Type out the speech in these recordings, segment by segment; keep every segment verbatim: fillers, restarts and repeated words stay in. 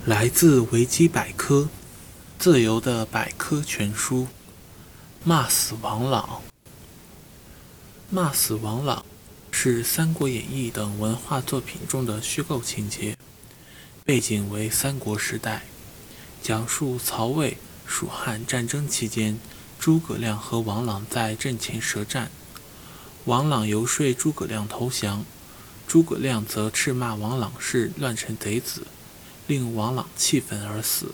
来自维基百科，自由的百科全书。骂死王朗。骂死王朗是《三国演义》等文化作品中的虚构情节，背景为三国时代，讲述曹魏、蜀汉战争期间，诸葛亮和王朗在阵前舌战，王朗游说诸葛亮投降，诸葛亮则斥骂王朗是乱臣贼子，令王朗气愤而死。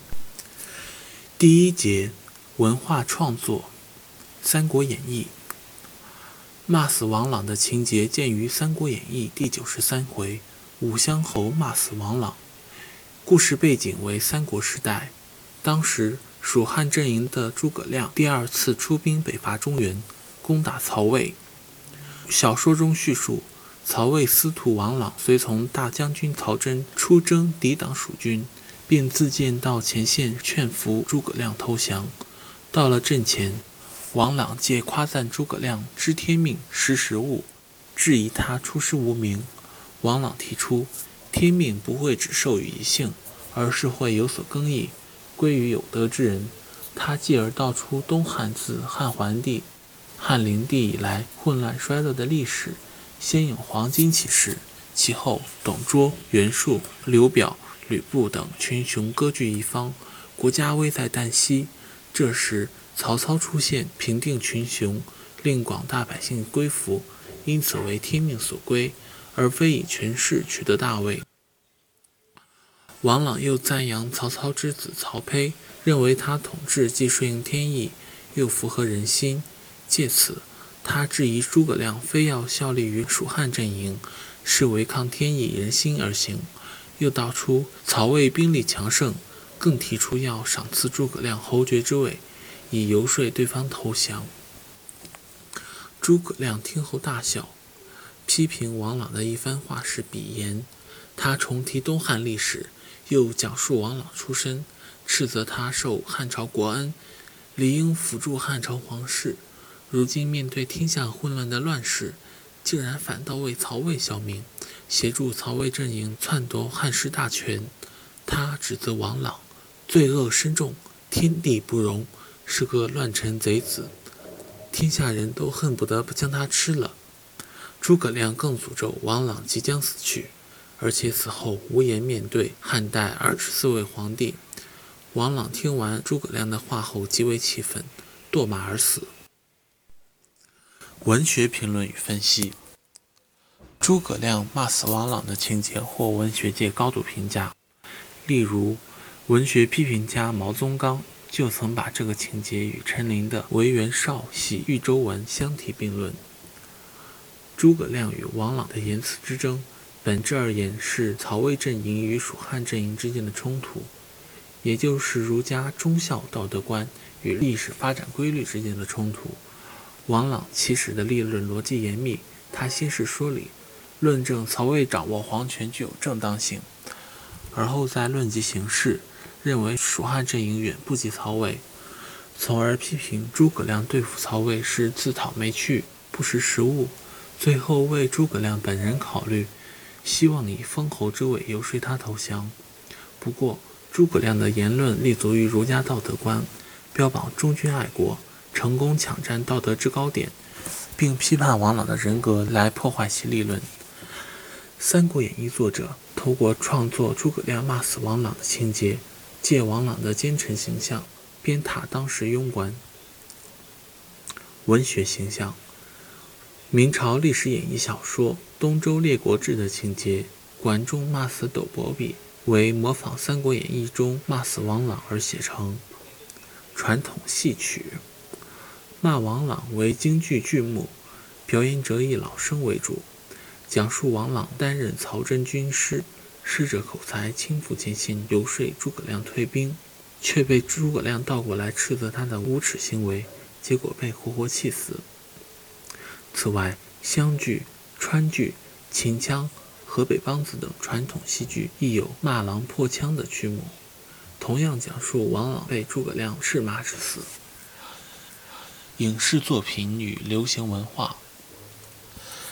第一节，文化创作，《三国演义》。骂死王朗的情节见于《三国演义》第九十三回，武乡侯骂死王朗。故事背景为三国时代，当时蜀汉阵营的诸葛亮第二次出兵北伐中原，攻打曹魏。小说中叙述，曹魏司徒王朗随从大将军曹真出征抵挡蜀军，并自荐到前线劝服诸葛亮投降。到了阵前，王朗借夸赞诸葛亮知天命识时务，质疑他出师无名。王朗提出，天命不会只授予一姓，而是会有所更易，归于有德之人。他继而道出东汉自汉桓帝、汉灵帝以来混乱衰落的历史，先有黄巾起事，其后董卓、袁术、刘表、吕布等群雄割据一方，国家危在旦夕。这时曹操出现，平定群雄，令广大百姓归服，因此为天命所归，而非以权势取得大位。王朗又赞扬曹操之子曹丕，认为他统治既顺应天意，又符合人心，借此他质疑诸葛亮非要效力于蜀汉阵营，是违抗天意人心而行。又道出曹魏兵力强盛，更提出要赏赐诸葛亮侯爵之位，以游说对方投降。诸葛亮听后大笑，批评王朗的一番话是鄙言。他重提东汉历史，又讲述王朗出身，斥责他受汉朝国恩，理应辅助汉朝皇室，如今面对天下混乱的乱世，竟然反倒为曹魏效命，协助曹魏阵营篡夺汉室大权。他指责王朗罪恶深重，天地不容，是个乱臣贼子，天下人都恨不得将他吃了。诸葛亮更诅咒王朗即将死去，而且死后无颜面对汉代二十四位皇帝。王朗听完诸葛亮的话后极为气愤，堕马而死。文学评论与分析。诸葛亮骂死王朗的情节获文学界高度评价，例如文学批评家毛宗刚就曾把这个情节与陈琳的《惟元绍喜豫州文》相提并论。诸葛亮与王朗的言辞之争，本质而言是曹魏阵营与蜀汉阵营之间的冲突，也就是儒家忠孝道德观与历史发展规律之间的冲突。王朗起始的立论逻辑严密，他先是说理，论证曹魏掌握皇权具有正当性，而后再论及形势，认为蜀汉阵营远不及曹魏，从而批评诸葛亮对付曹魏是自讨没趣，不识时务，最后为诸葛亮本人考虑，希望以封侯之位游说他投降。不过诸葛亮的言论立足于儒家道德观，标榜忠君爱国，成功抢占道德制高点，并批判王朗的人格来破坏其立论。《三国演义》作者透过创作诸葛亮骂死王朗的情节，借王朗的奸臣形象鞭挞当时庸官。文学形象。明朝历史演义小说《东周列国志》的情节，管仲骂死斗伯比为模仿《三国演义》中骂死王朗而写成。传统戏曲。骂王朗为京剧剧目，表演者以老生为主，讲述王朗担任曹真军师，师者口才轻浮前线游说诸葛亮退兵，却被诸葛亮倒过来斥责他的无耻行为，结果被活活气死。此外，湘剧、川剧、秦腔、河北梆子等传统戏剧亦有骂郎破腔的曲目，同样讲述王朗被诸葛亮斥骂致死。影视作品与流行文化。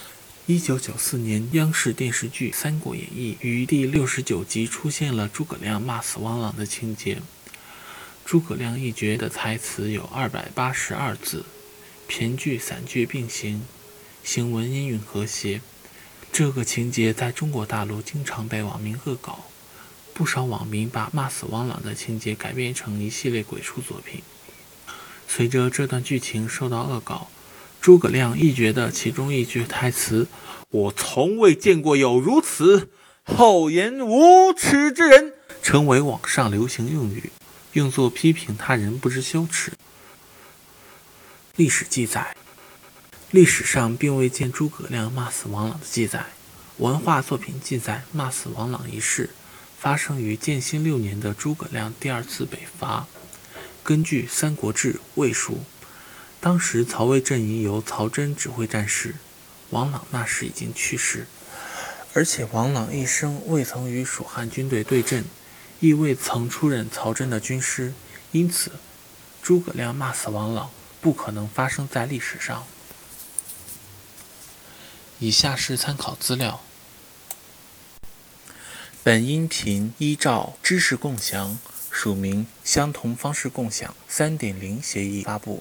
一九九四年，央视电视剧《三国演义》于第六十九集出现了诸葛亮骂死王朗的情节。诸葛亮一角的台词有二百八十二字，骈句散句并行，行文音韵和谐。这个情节在中国大陆经常被网民恶搞，不少网民把骂死王朗的情节改编成一系列鬼畜作品。随着这段剧情受到恶搞，诸葛亮一角的其中一句台词“我从未见过有如此厚颜无耻之人”成为网上流行用语，用作批评他人不知羞耻。历史记载，历史上并未见诸葛亮骂死王朗的记载。文化作品记载，骂死王朗一事发生于建兴六年的诸葛亮第二次北伐。根据《三国志·魏书》，当时曹魏阵营由曹真指挥战事，王朗那时已经去世，而且王朗一生未曾与蜀汉军队对阵，亦未曾出任曹真的军师，因此诸葛亮骂死王朗不可能发生在历史上。以下是参考资料。本音频依照知识共享署名相同方式共享 三点零 协议发布。